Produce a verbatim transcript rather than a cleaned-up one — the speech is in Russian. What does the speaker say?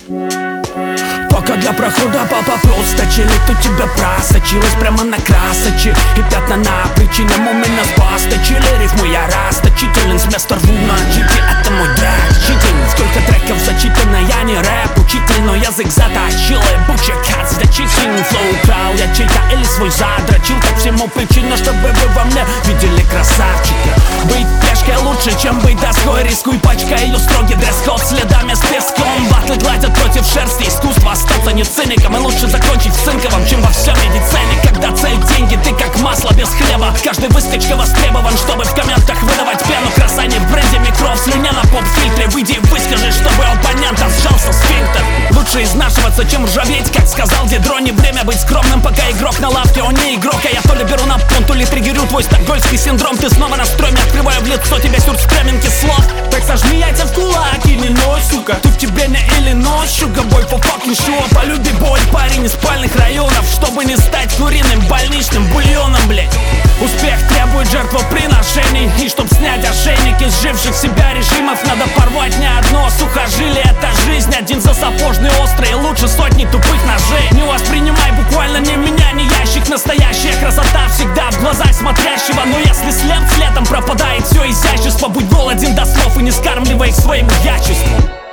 Пока для прохода папа просто чилит, у тебя просочилась прямо на красочи и пятна на причинам у меня спасточили. Рифму я расточителен, с места рву на чите, это мой драк читин. Сколько треков зачитано, я не рэп учитель, но язык заточил и буча кац зачитин. Флоу украл я чей-то или свой задрочил, так всему причина, чтобы вы во мне видели красавчика. Быть пешкой лучше, чем быть доской, рискуй пачкой ее строгий дресс-код следами с песком. Батлы гладят против шерсти, искусство остаться не циником, и лучше закончить в цинковом, чем во всем медицине. Когда цель деньги, ты как масло без хлеба, каждый выскочка востребован, чтобы в комментах выдавать пену. Краса не в бренде, микро в слюня на поп-фильтре. Выйди и выскажи, чтобы оппонента сжался сфинктер. Лучше изнашиваться, чем ржаветь, как сказал Дидро. Не время быть скромным, пока игрок на лавке. Он не игрок, а я то ли беру на понт, то ли триггерю твой стокгольмский синдром. Ты снова на строме, открываю в лицо тебе сюрстреминг кислот. Так сожми яйца в кулак и не ночь, сука. Тут в тебе не Иллинойс, sugar boy for fucking sure. Полюби боль, парень из спальных районов, чтобы не стать куриным больничным бульоном, блять. Успех требует жертвоприношений, и чтоб снять ошейник из живших себя режимов, надо порвать не одно сухожилие. Это жизнь, один за сапожный острый, лучше сотни тупых ножей. Не воспринимай буквально ни меня, ни ящик. Настоящая красота всегда в глазах смотрящего. Но если след следом пропадает все изящество, будь голоден до слов и не скармливай их своему ячеству.